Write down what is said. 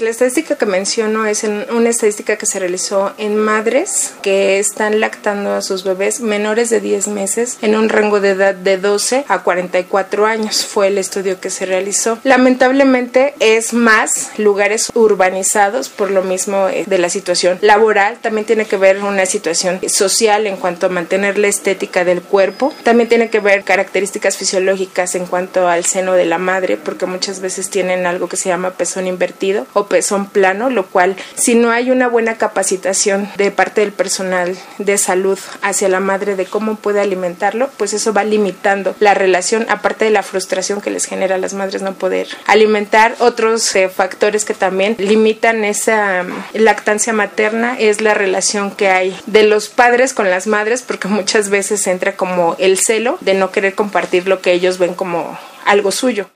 La estadística que menciono es una estadística que se realizó en madres que están lactando a sus bebés menores de 10 meses en un rango de edad de 12 a 44 años. Fue el estudio que se realizó. Lamentablemente es más lugares urbanizados por lo mismo de la situación laboral. También tiene que ver una situación social en cuanto a mantener la estética del cuerpo. También tiene que ver características fisiológicas en cuanto al seno de la madre, porque muchas veces tienen algo que se llama pezón invertido o pezón plano, lo cual, si no hay una buena capacitación de parte del personal de salud hacia la madre de cómo puede alimentarlo, pues eso va limitando la relación, aparte de la frustración que les genera a las madres no poder alimentar. Otros factores que también limitan esa lactancia materna es la relación que hay de los padres con las madres, porque muchas veces entra como el celo de no querer compartir lo que ellos ven como algo suyo.